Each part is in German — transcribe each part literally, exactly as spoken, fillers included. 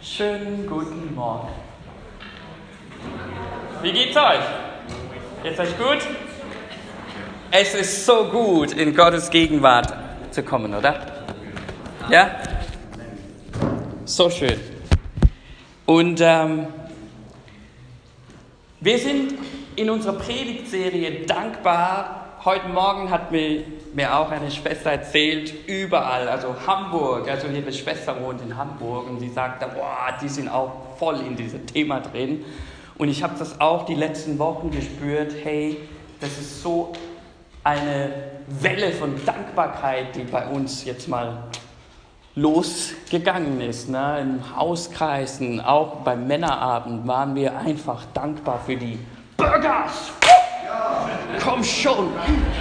Schönen guten Morgen. Wie geht's euch? Geht's euch gut? Es ist so gut, in Gottes Gegenwart zu kommen, oder? Ja? So schön. Und ähm, wir sind in unserer Predigtserie dankbar. Heute Morgen hat mir, mir auch eine Schwester erzählt, überall, also Hamburg, also ihre Schwester wohnt in Hamburg und sie sagte, boah, die sind auch voll in diesem Thema drin. Und ich habe das auch die letzten Wochen gespürt, hey, das ist so eine Welle von Dankbarkeit, die bei uns jetzt mal losgegangen ist. Ne? Im Hauskreisen, auch beim Männerabend waren wir einfach dankbar für die Burgers. Ja. Komm schon.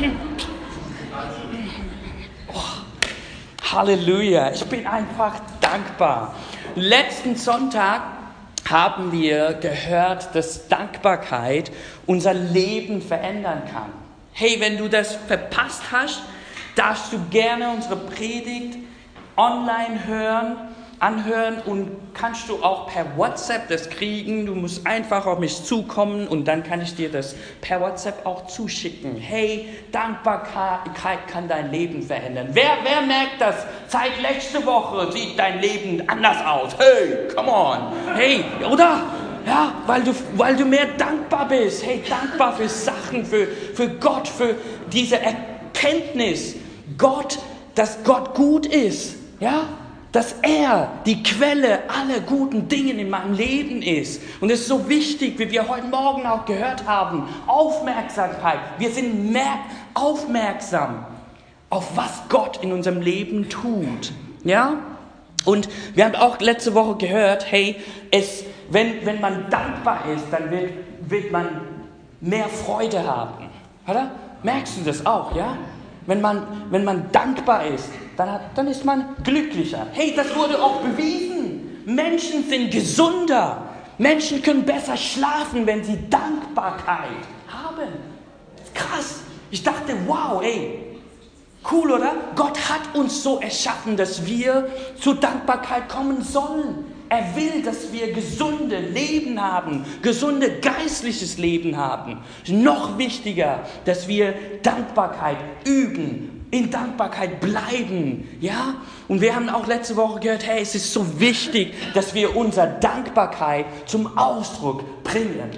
Oh, Halleluja, ich bin einfach dankbar. Letzten Sonntag haben wir gehört, dass Dankbarkeit unser Leben verändern kann. Hey, wenn du das verpasst hast, darfst du gerne unsere Predigt online hören, anhören und kannst du auch per WhatsApp das kriegen. Du musst einfach auf mich zukommen und dann kann ich dir das per WhatsApp auch zuschicken. Hey, Dankbarkeit kann dein Leben verändern. Wer, wer merkt das? Seit letzte Woche sieht dein Leben anders aus. Hey, come on. Hey, oder? Ja, weil du, weil du mehr dankbar bist. Hey, dankbar für Sachen, für, für Gott, für diese Erkenntnis. Gott, dass Gott gut ist. Ja, dass er die Quelle aller guten Dinge in meinem Leben ist. Und es ist so wichtig, wie wir heute Morgen auch gehört haben, Aufmerksamkeit. Wir sind mehr aufmerksam auf was Gott in unserem Leben tut. Ja? Und wir haben auch letzte Woche gehört, hey, es, wenn, wenn man dankbar ist, dann wird, wird man mehr Freude haben. Oder? Merkst du das auch, ja? Wenn man, wenn man dankbar ist, dann, hat, dann ist man glücklicher. Hey, das wurde auch bewiesen. Menschen sind gesunder. Menschen können besser schlafen, wenn sie Dankbarkeit haben. Krass. Ich dachte, wow, ey, cool, oder? Gott hat uns so erschaffen, dass wir zur Dankbarkeit kommen sollen. Er will, dass wir gesunde Leben haben, gesunde geistliches Leben haben. Noch wichtiger, dass wir Dankbarkeit üben, in Dankbarkeit bleiben, ja? Und wir haben auch letzte Woche gehört, hey, es ist so wichtig, dass wir unsere Dankbarkeit zum Ausdruck bringen.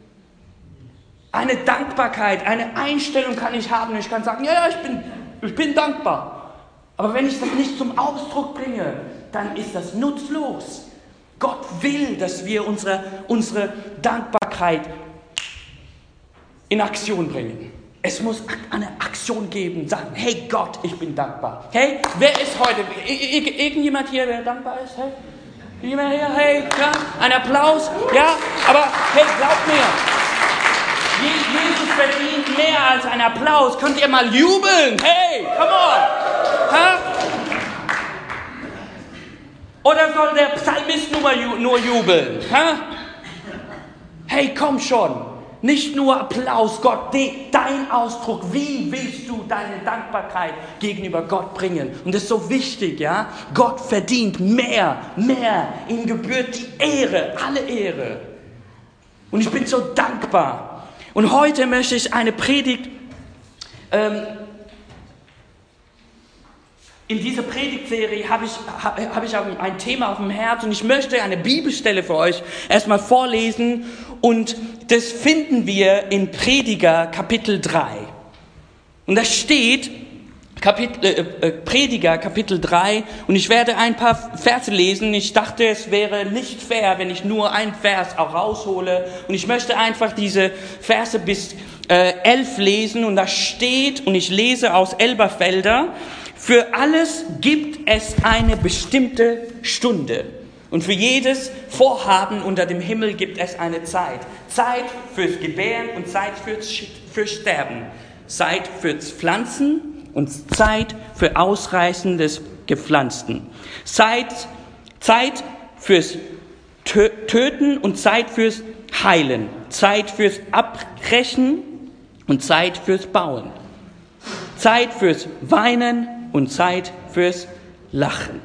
Eine Dankbarkeit, eine Einstellung kann ich haben und ich kann sagen, ja, ja, ich bin, ich bin dankbar. Aber wenn ich das nicht zum Ausdruck bringe, dann ist das nutzlos. Gott will, dass wir unsere, unsere Dankbarkeit in Aktion bringen. Es muss eine Aktion geben, sagen, hey Gott, ich bin dankbar. Hey, wer ist heute, irgendjemand hier, der dankbar ist? Hey, jemand hier, hey, ja, ein Applaus, ja, aber hey, glaubt mir, Jesus verdient mehr als ein Applaus. Könnt ihr mal jubeln? Hey, come on. Ha? Oder soll der Psalmist nur, nur jubeln? Ha? Hey, komm schon. Nicht nur Applaus, Gott, de, dein Ausdruck. Wie willst du deine Dankbarkeit gegenüber Gott bringen? Und das ist so wichtig, ja? Gott verdient mehr, mehr. Ihm gebührt die Ehre, alle Ehre. Und ich bin so dankbar. Und heute möchte ich eine Predigt ähm, In dieser Predigtserie habe ich, habe ich ein Thema auf dem Herz und ich möchte eine Bibelstelle für euch erstmal vorlesen und das finden wir in Prediger Kapitel drei. Und da steht Kapitel, äh, Prediger Kapitel drei und ich werde ein paar Verse lesen. Ich dachte, es wäre nicht fair, wenn ich nur einen Vers auch raushole und ich möchte einfach diese Verse bis äh, elf lesen und da steht, und ich lese aus Elberfelder: Für alles gibt es eine bestimmte Stunde und für jedes Vorhaben unter dem Himmel gibt es eine Zeit. Zeit fürs Gebären und Zeit fürs, fürs Sterben. Zeit fürs Pflanzen und Zeit für Ausreißen des Gepflanzten. Zeit, Zeit fürs Töten und Zeit fürs Heilen. Zeit fürs Abbrechen und Zeit fürs Bauen. Zeit fürs Weinen und Zeit fürs Lachen.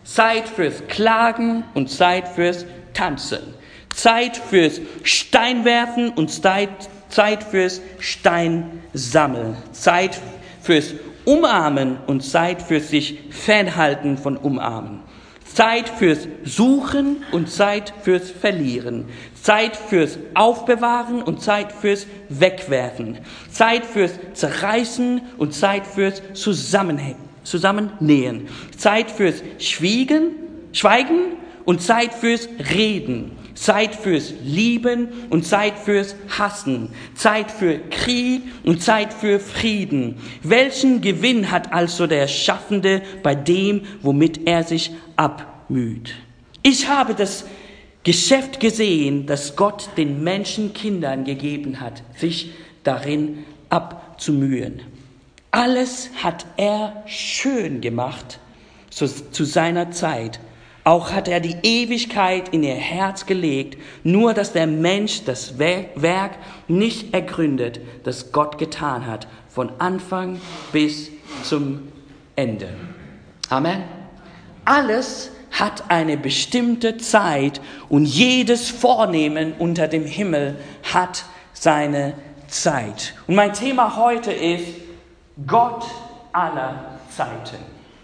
Zeit fürs Klagen und Zeit fürs Tanzen. Zeit fürs Steinwerfen und Zeit, Zeit fürs Steinsammeln. Zeit fürs Umarmen und Zeit fürs sich fernhalten von Umarmen. Zeit fürs Suchen und Zeit fürs Verlieren. Zeit fürs Aufbewahren und Zeit fürs Wegwerfen. Zeit fürs Zerreißen und Zeit fürs Zusammenhängen. Zusammennähen. Zeit fürs Schwiegen, Schweigen und Zeit fürs Reden. Zeit fürs Lieben und Zeit fürs Hassen. Zeit für Krieg und Zeit für Frieden. Welchen Gewinn hat also der Schaffende bei dem, womit er sich abmüht? Ich habe das Geschäft gesehen, das Gott den Menschenkindern gegeben hat, sich darin abzumühen. Alles hat er schön gemacht zu, zu seiner Zeit. Auch hat er die Ewigkeit in ihr Herz gelegt, nur dass der Mensch das Werk nicht ergründet, das Gott getan hat, von Anfang bis zum Ende. Amen. Alles hat eine bestimmte Zeit und jedes Vornehmen unter dem Himmel hat seine Zeit. Und mein Thema heute ist Gott aller Zeiten.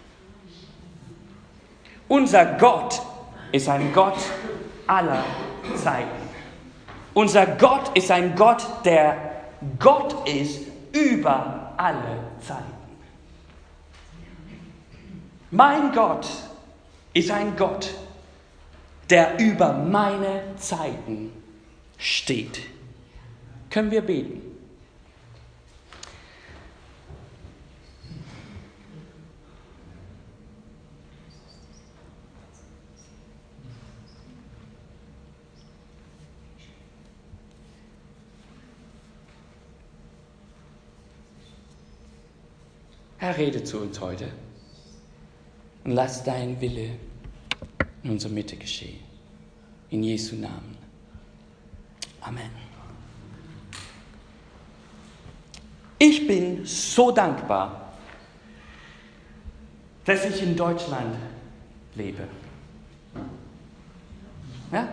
Unser Gott ist ein Gott aller Zeiten. Unser Gott ist ein Gott, der Gott ist über alle Zeiten. Mein Gott ist ein Gott, der über meine Zeiten steht. Können wir beten? Herr, rede zu uns heute und lass dein Wille in unserer Mitte geschehen. In Jesu Namen. Amen. Ich bin so dankbar, dass ich in Deutschland lebe. Ja?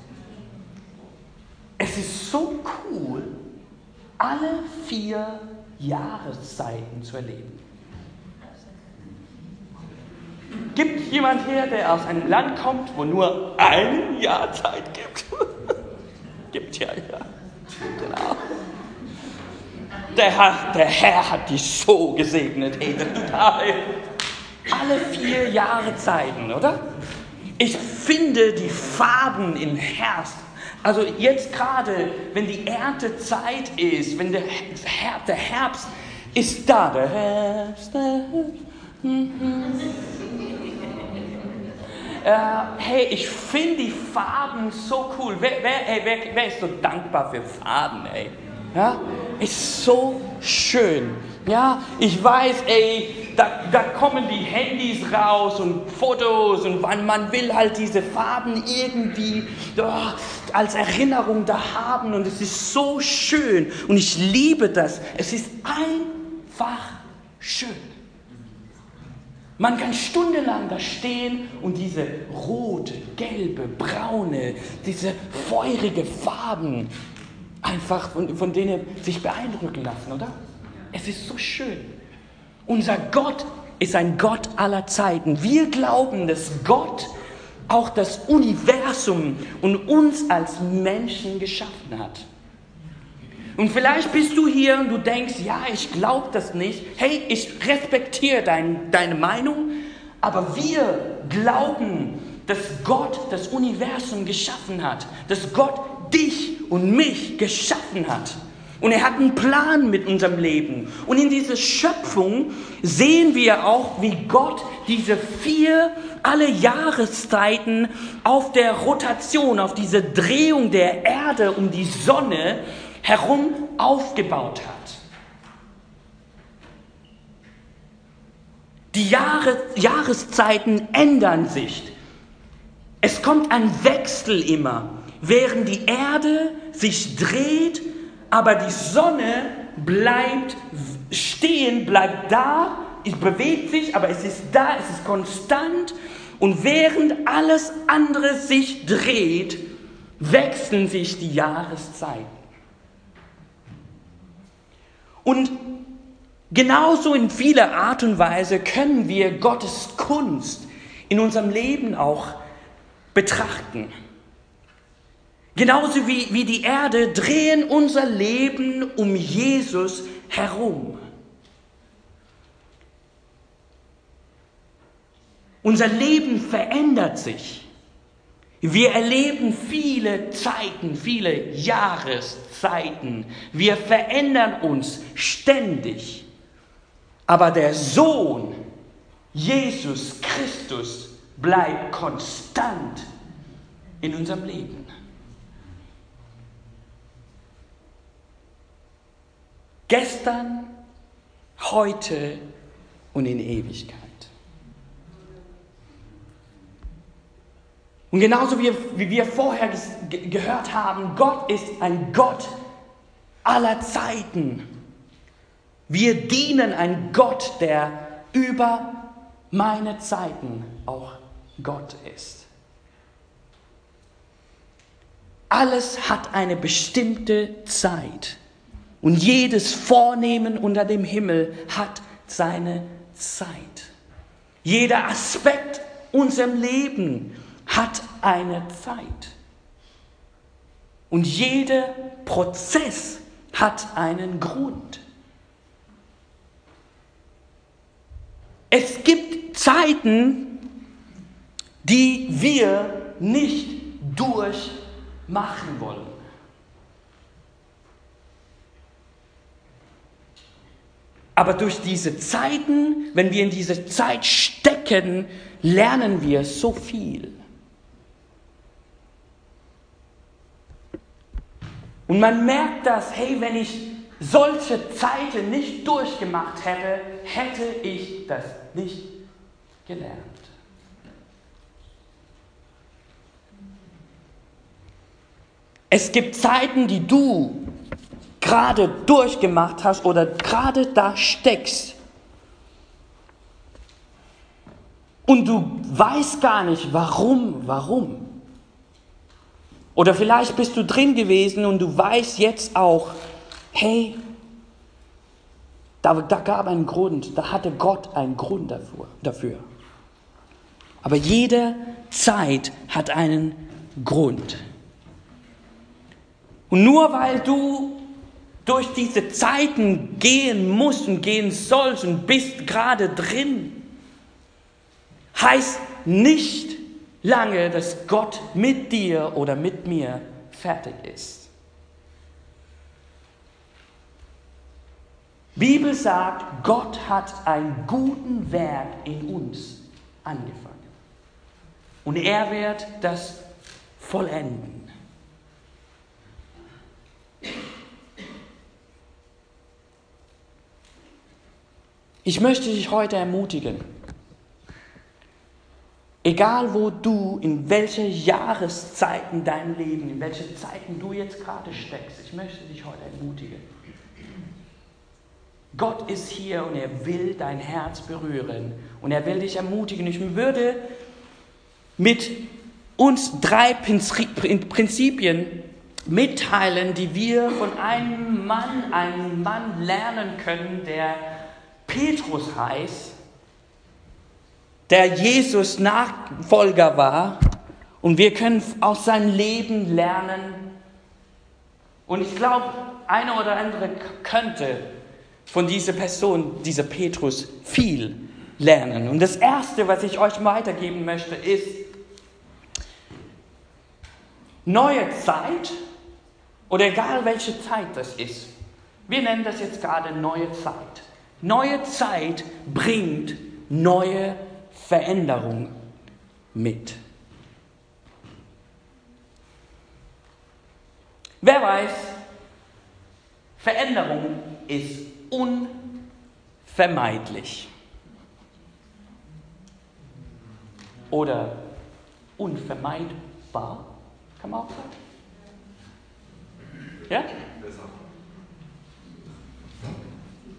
Es ist so cool, alle vier Jahreszeiten zu erleben. Gibt es jemand hier, der aus einem Land kommt, wo nur ein Jahr Zeit gibt? Gibt ja, ja. Genau. Der Herr, der Herr hat dich so gesegnet. Hey, alle vier Jahreszeiten, oder? Ich finde die Farben im Herbst. Also jetzt gerade, wenn die Erntezeit ist, wenn der Herbst, der Herbst ist da, der Herbst, der Herbst. äh, hey, ich finde die Farben so cool. Wer, wer, hey, wer, wer ist so dankbar für Farben, ey? Ja, ist so schön. Ja, ich weiß, ey, da, da kommen die Handys raus und Fotos und man, man will halt diese Farben irgendwie oh, als Erinnerung da haben und es ist so schön und ich liebe das. Es ist einfach schön. Man kann stundenlang da stehen und diese rote, gelbe, braune, diese feurige Farben einfach von, von denen sich beeindrucken lassen, oder? Es ist so schön. Unser Gott ist ein Gott aller Zeiten. Wir glauben, dass Gott auch das Universum und uns als Menschen geschaffen hat. Und vielleicht bist du hier und du denkst, ja, ich glaube das nicht. Hey, ich respektiere dein, deine Meinung, aber wir glauben, dass Gott das Universum geschaffen hat, dass Gott dich und mich geschaffen hat. Und er hat einen Plan mit unserem Leben. Und in dieser Schöpfung sehen wir auch, wie Gott diese vier, alle Jahreszeiten auf der Rotation, auf diese Drehung der Erde um die Sonne herum aufgebaut hat. Die Jahre, Jahreszeiten ändern sich. Es kommt ein Wechsel immer, während die Erde sich dreht, aber die Sonne bleibt stehen, bleibt da, es bewegt sich, aber es ist da, es ist konstant Und während alles andere sich dreht, wechseln sich die Jahreszeiten. Und genauso in vieler Art und Weise können wir Gottes Kunst in unserem Leben auch betrachten. Genauso wie, wie die Erde drehen unser Leben um Jesus herum. Unser Leben verändert sich. Wir erleben viele Zeiten, viele Jahreszeiten. Wir verändern uns ständig. Aber der Sohn, Jesus Christus, bleibt konstant in unserem Leben. Gestern, heute und in Ewigkeit. Und genauso wie, wie wir vorher ge- gehört haben, Gott ist ein Gott aller Zeiten. Wir dienen einem Gott, der über meine Zeiten auch Gott ist. Alles hat eine bestimmte Zeit. Und jedes Vornehmen unter dem Himmel hat seine Zeit. Jeder Aspekt unserem Leben hat eine Zeit. Und jeder Prozess hat einen Grund. Es gibt Zeiten, die wir nicht durchmachen wollen. Aber durch diese Zeiten, wenn wir in diese Zeit stecken, lernen wir so viel. Und man merkt das, hey, wenn ich solche Zeiten nicht durchgemacht hätte, hätte ich das nicht gelernt. Es gibt Zeiten, die du gerade durchgemacht hast oder gerade da steckst. Und du weißt gar nicht, warum, warum. Oder vielleicht bist du drin gewesen und du weißt jetzt auch, hey, da, da gab einen Grund, da hatte Gott einen Grund dafür, dafür. Aber jede Zeit hat einen Grund. Und nur weil du durch diese Zeiten gehen musst und gehen sollst und bist gerade drin, heißt nicht lange, dass Gott mit dir oder mit mir fertig ist. Die Bibel sagt, Gott hat einen guten Werk in uns angefangen. Und er wird das vollenden. Ich möchte dich heute ermutigen, egal wo du, in welche Jahreszeiten dein Leben, in welche Zeiten du jetzt gerade steckst, ich möchte dich heute ermutigen. Gott ist hier und er will dein Herz berühren und er will dich ermutigen. Ich würde mit uns drei Prinzipien mitteilen, die wir von einem Mann, einem Mann lernen können, der Petrus heißt, der Jesus Nachfolger war, und wir können aus seinem Leben lernen. Und ich glaube, einer oder andere könnte von dieser Person, dieser Petrus, viel lernen. Und das Erste, was ich euch weitergeben möchte, ist neue Zeit, oder egal welche Zeit das ist. Wir nennen das jetzt gerade neue Zeit. Neue Zeit bringt neue Veränderung mit. Wer weiß, Veränderung ist unvermeidlich. Oder unvermeidbar, kann man auch sagen. Ja?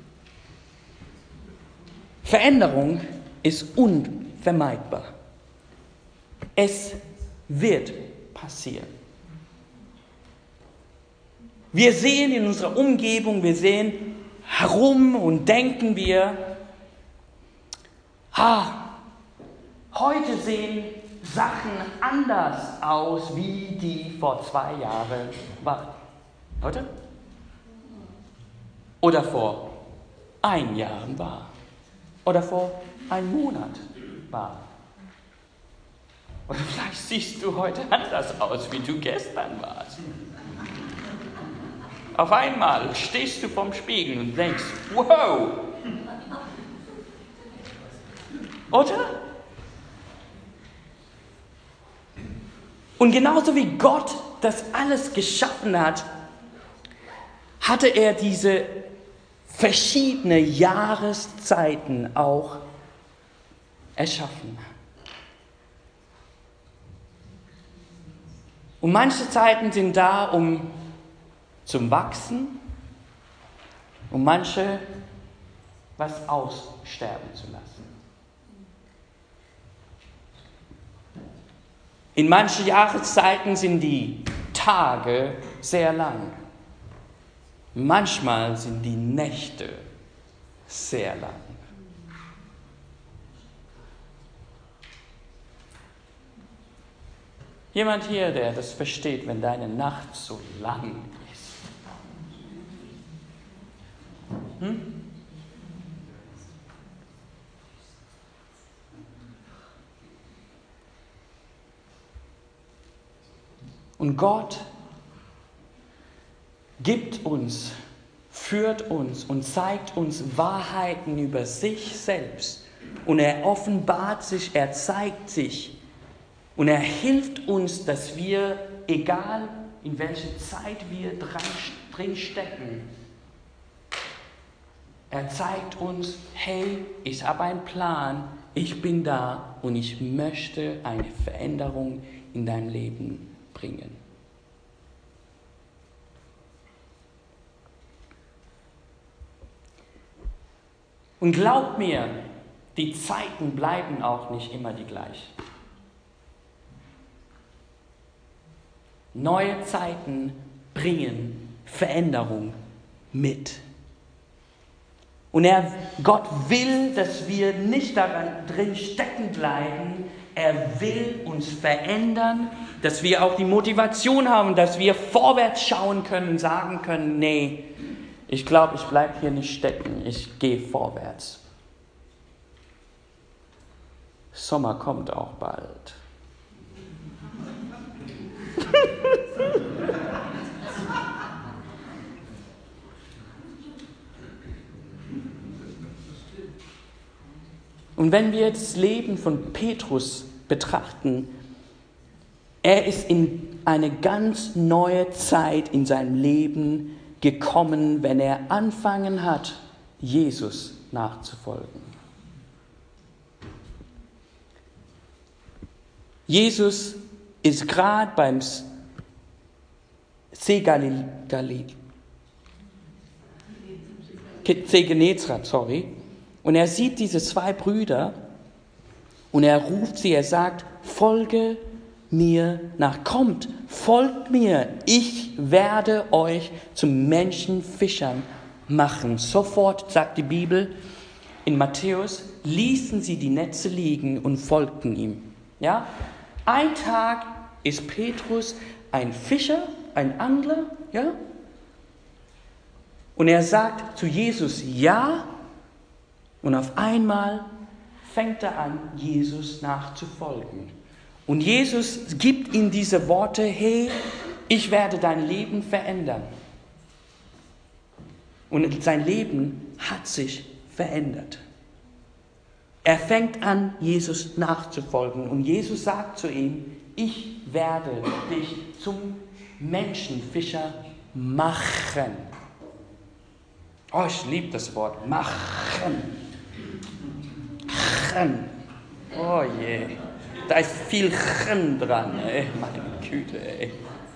Veränderung ist unvermeidbar. Es wird passieren. Wir sehen in unserer Umgebung, wir sehen herum und denken wir, ah, heute sehen Sachen anders aus, wie die vor zwei Jahren waren. Heute? Oder vor ein Jahr war. Oder vor einem Monat war. Oder vielleicht siehst du heute anders aus, wie du gestern warst. Auf einmal stehst du vorm Spiegel und denkst, wow! Oder? Und genauso wie Gott das alles geschaffen hat, hatte er diese verschiedenen Jahreszeiten auch erschaffen. Und manche Zeiten sind da, um zum Wachsen und manche was aussterben zu lassen. In manchen Jahreszeiten sind die Tage sehr lang. Manchmal sind die Nächte sehr lang. Jemand hier, der das versteht, wenn deine Nacht so lang ist? Hm? Und Gott gibt uns, führt uns und zeigt uns Wahrheiten über sich selbst. Und er offenbart sich, er zeigt sich. Und er hilft uns, dass wir, egal in welcher Zeit wir drin stecken, er zeigt uns, hey, ich habe einen Plan, ich bin da und ich möchte eine Veränderung in dein Leben bringen. Und glaub mir, die Zeiten bleiben auch nicht immer die gleichen. Neue Zeiten bringen Veränderung mit. Und er, Gott will, dass wir nicht daran drin stecken bleiben. Er will uns verändern, dass wir auch die Motivation haben, dass wir vorwärts schauen können und sagen können, nee, ich glaube, ich bleibe hier nicht stecken, ich gehe vorwärts. Sommer kommt auch bald. Und wenn wir das Leben von Petrus betrachten, er ist in eine ganz neue Zeit in seinem Leben gekommen, wenn er angefangen hat, Jesus nachzufolgen. Jesus ist gerade beim See Galil, Galil, See Genezareth, sorry, und er sieht diese zwei Brüder und er ruft sie, er sagt, folge mir nach, kommt, folgt mir, ich werde euch zum Menschenfischern machen. Sofort, sagt die Bibel in Matthäus, ließen sie die Netze liegen und folgten ihm. Ja? Ein Tag ist Petrus ein Fischer, ein Angler, ja? Und er sagt zu Jesus ja, und auf einmal fängt er an, Jesus nachzufolgen. Und Jesus gibt ihm diese Worte, hey, ich werde dein Leben verändern. Und sein Leben hat sich verändert. Er fängt an, Jesus nachzufolgen. Und Jesus sagt zu ihm, ich werde dich zum Menschenfischer machen. Oh, ich liebe das Wort, machen. Machen. Oh je, da ist viel Chen dran, ey. Meine Güte, ey.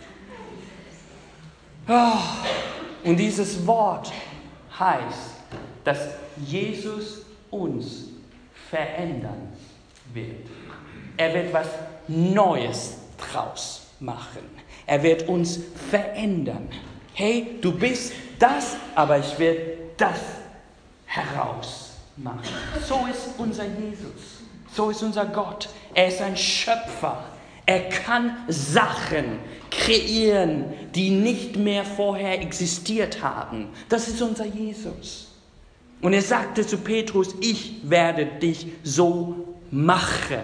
Oh. Und dieses Wort heißt, dass Jesus uns verändern wird. Er wird was Neues draus machen. Er wird uns verändern. Hey, du bist das, aber ich werde das herausmachen. So ist unser Jesus. So ist unser Gott. Er ist ein Schöpfer. Er kann Sachen kreieren, die nicht mehr vorher existiert haben. Das ist unser Jesus. Und er sagte zu Petrus, ich werde dich so machen.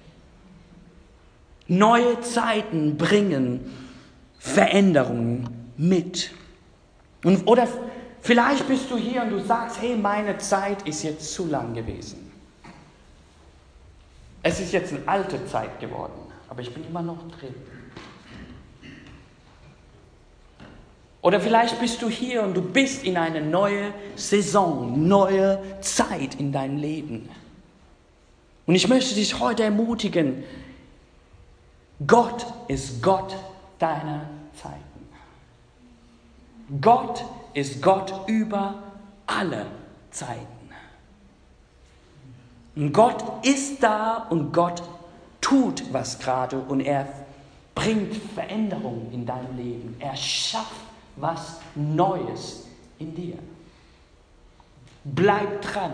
Neue Zeiten bringen Veränderungen mit. Und, oder vielleicht bist du hier und du sagst, hey, meine Zeit ist jetzt zu lang gewesen. Es ist jetzt eine alte Zeit geworden, aber ich bin immer noch drin. Oder vielleicht bist du hier und du bist in eine neue Saison, neue Zeit in deinem Leben. Und ich möchte dich heute ermutigen, Gott ist Gott deiner Zeiten. Gott ist Gott über alle Zeiten. Und Gott ist da und Gott tut was gerade und er bringt Veränderung in dein Leben. Er schafft was Neues in dir. Bleib dran.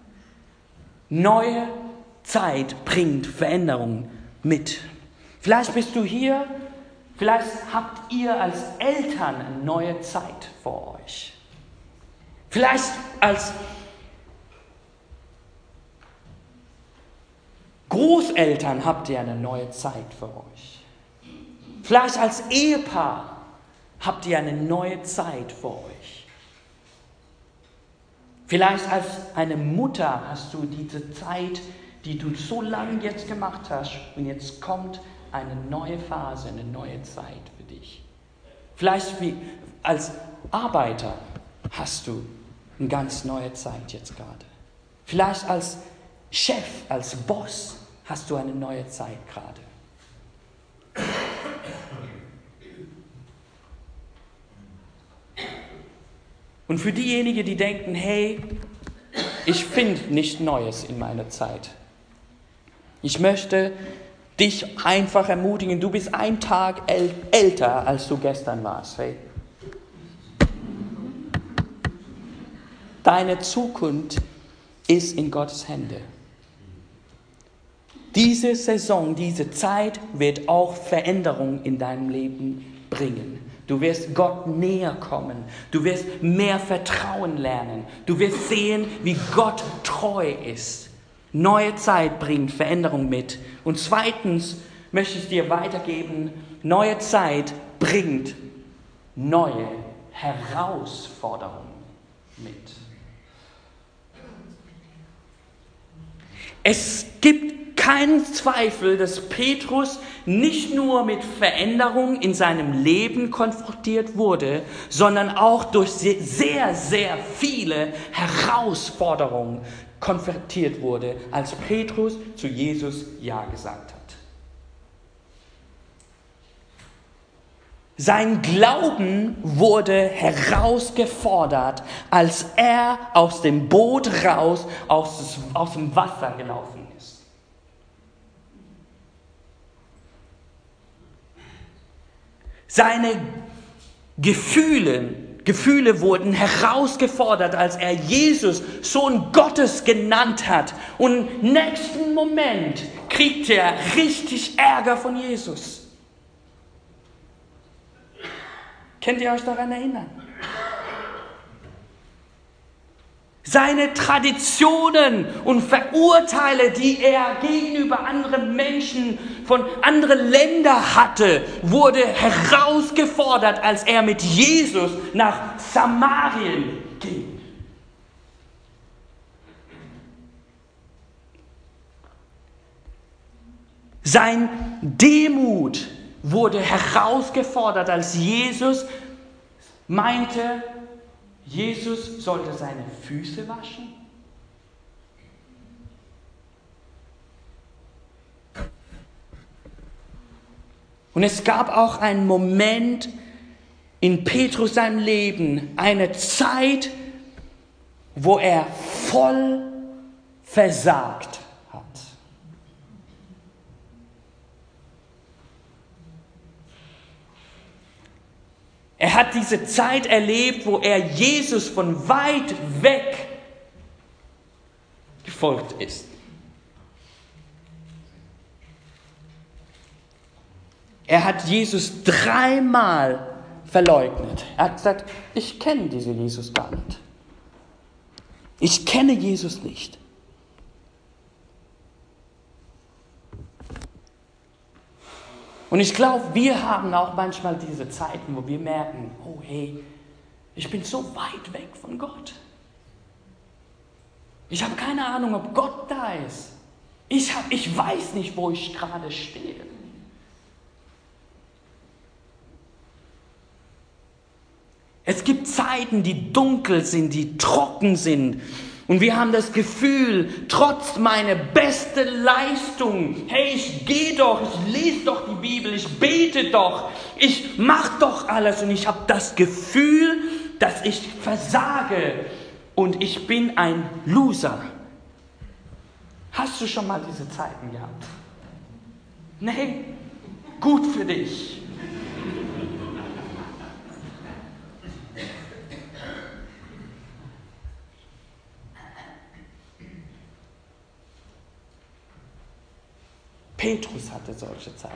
Neue Zeit bringt Veränderung mit. Vielleicht bist du hier, vielleicht habt ihr als Eltern eine neue Zeit vor euch. Vielleicht als Großeltern habt ihr eine neue Zeit für euch. Vielleicht als Ehepaar habt ihr eine neue Zeit für euch. Vielleicht als eine Mutter hast du diese Zeit, die du so lange jetzt gemacht hast und jetzt kommt eine neue Phase, eine neue Zeit für dich. Vielleicht wie als Arbeiter hast du eine ganz neue Zeit jetzt gerade. Vielleicht als Chef, als Boss hast du eine neue Zeit gerade. Und für diejenigen, die denken, hey, ich finde nichts Neues in meiner Zeit. Ich möchte dich einfach ermutigen, du bist einen Tag äl- älter, als du gestern warst. Hey. Deine Zukunft ist in Gottes Hände. Diese Saison, diese Zeit wird auch Veränderung in deinem Leben bringen. Du wirst Gott näher kommen. Du wirst mehr Vertrauen lernen. Du wirst sehen, wie Gott treu ist. Neue Zeit bringt Veränderung mit. Und zweitens möchte ich dir weitergeben, neue Zeit bringt neue Herausforderungen mit. Es gibt keinen Zweifel, dass Petrus nicht nur mit Veränderung in seinem Leben konfrontiert wurde, sondern auch durch sehr, sehr viele Herausforderungen konfrontiert wurde, als Petrus zu Jesus Ja gesagt hat. Sein Glauben wurde herausgefordert, als er aus dem Boot raus, aus, aus dem Wasser gelaufen ist. Seine Gefühle, Gefühle wurden herausgefordert, als er Jesus Sohn Gottes genannt hat. Und im nächsten Moment kriegt er richtig Ärger von Jesus. Könnt ihr euch daran erinnern? Seine Traditionen und Verurteile, die er gegenüber anderen Menschen von anderen Ländern hatte, wurde herausgefordert, als er mit Jesus nach Samarien ging. Sein Demut wurde herausgefordert, als Jesus meinte, Jesus sollte seine Füße waschen. Und es gab auch einen Moment in Petrus seinem Leben, eine Zeit, wo er voll versagt hat. Er hat diese Zeit erlebt, wo er Jesus von weit weg gefolgt ist. Er hat Jesus dreimal verleugnet. Er hat gesagt, ich kenne diesen Jesus gar nicht. Ich kenne Jesus nicht. Und ich glaube, wir haben auch manchmal diese Zeiten, wo wir merken, oh hey, ich bin so weit weg von Gott. Ich habe keine Ahnung, ob Gott da ist. Ich, hab, ich weiß nicht, wo ich gerade stehe. Es gibt Zeiten, die dunkel sind, die trocken sind. Und wir haben das Gefühl, trotz meiner besten Leistung, hey, ich gehe doch, ich lese doch die Bibel, ich bete doch, ich mache doch alles und ich habe das Gefühl, dass ich versage und ich bin ein Loser. Hast du schon mal diese Zeiten gehabt? Nee, gut für dich. Petrus hatte solche Zeiten.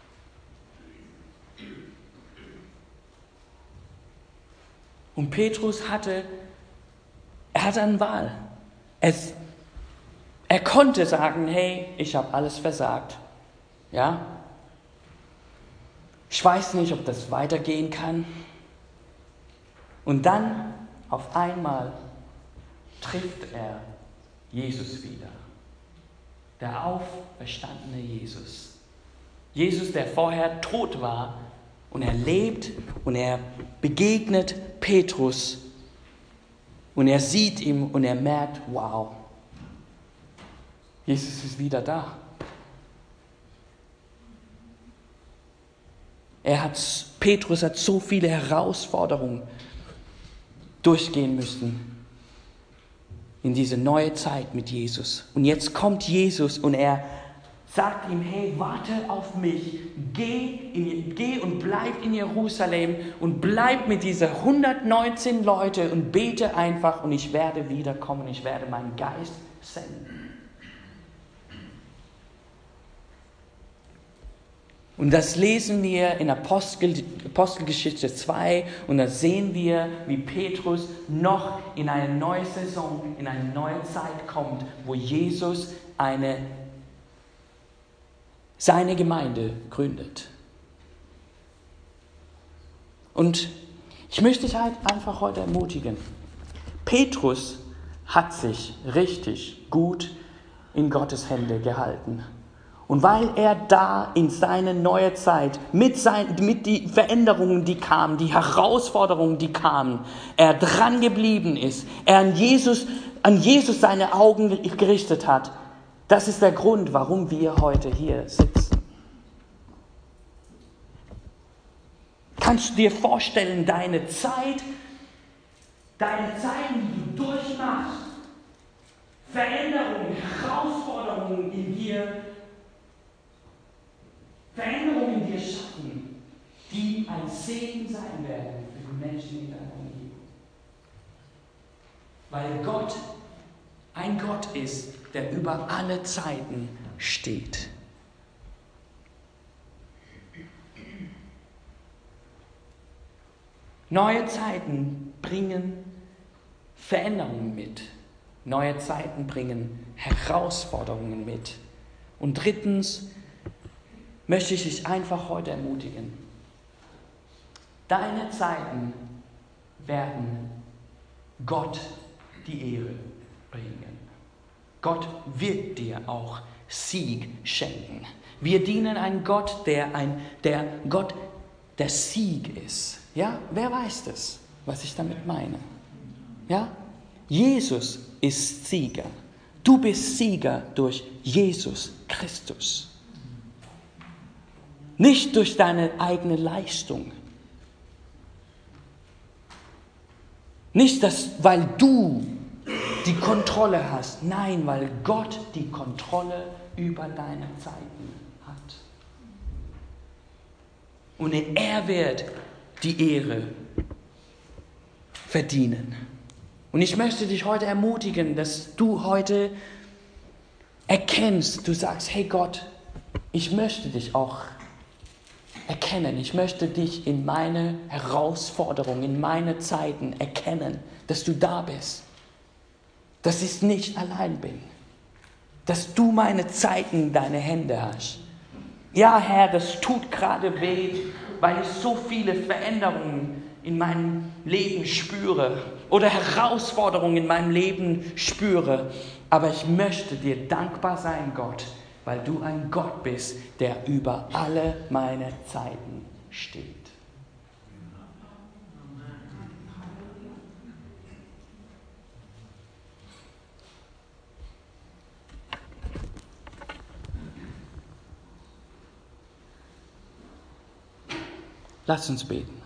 Und Petrus hatte, er hatte eine Wahl. Es, er konnte sagen, hey, ich habe alles versagt. Ja? Ich weiß nicht, ob das weitergehen kann. Und dann, auf einmal, trifft er Jesus wieder. Der auferstandene Jesus. Jesus, der vorher tot war und er lebt und er begegnet Petrus und er sieht ihn und er merkt, wow, Jesus ist wieder da. Er hat, Petrus hat so viele Herausforderungen durchgehen müssen. In diese neue Zeit mit Jesus. Und jetzt kommt Jesus und er sagt ihm, hey, warte auf mich, geh, in, geh und bleib in Jerusalem und bleib mit diesen hundertneunzehn Leuten und bete einfach und ich werde wiederkommen, ich werde meinen Geist senden. Und das lesen wir in Apostel, Apostelgeschichte zwei und da sehen wir, wie Petrus noch in eine neue Saison, in eine neue Zeit kommt, wo Jesus eine, seine Gemeinde gründet. Und ich möchte dich halt einfach heute ermutigen. Petrus hat sich richtig gut in Gottes Hände gehalten. Und weil er da in seine neue Zeit, mit, sein, mit den Veränderungen, die kamen, die Herausforderungen, die kamen, er dran geblieben ist, er an Jesus, an Jesus seine Augen gerichtet hat, das ist der Grund, warum wir heute hier sitzen. Kannst du dir vorstellen, deine Zeit, deine Zeiten, die du durchmachst, Veränderungen, Herausforderungen in dir, Veränderungen in dir schaffen, die ein Segen sein werden für die Menschen in deiner Umgebung. Weil Gott ein Gott ist, der über alle Zeiten steht. Neue Zeiten bringen Veränderungen mit. Neue Zeiten bringen Herausforderungen mit. Und drittens möchte ich dich einfach heute ermutigen. Deine Zeiten werden Gott die Ehre bringen. Gott wird dir auch Sieg schenken. Wir dienen einem Gott, der ein, der Gott der Sieg ist. Ja, wer weiß das, was ich damit meine? Ja, Jesus ist Sieger. Du bist Sieger durch Jesus Christus. Nicht durch deine eigene Leistung. Nicht, dass, weil du die Kontrolle hast. Nein, weil Gott die Kontrolle über deine Zeiten hat. Und er wird die Ehre verdienen. Und ich möchte dich heute ermutigen, dass du heute erkennst, du sagst, hey Gott, ich möchte dich auch erkennen. Ich möchte dich in meine Herausforderungen, in meine Zeiten erkennen, dass du da bist. Dass ich nicht allein bin. Dass du meine Zeiten in deine Hände hast. Ja, Herr, das tut gerade weh, weil ich so viele Veränderungen in meinem Leben spüre oder Herausforderungen in meinem Leben spüre. Aber ich möchte dir dankbar sein, Gott, weil du ein Gott bist, der über alle meine Zeiten steht. Lass uns beten.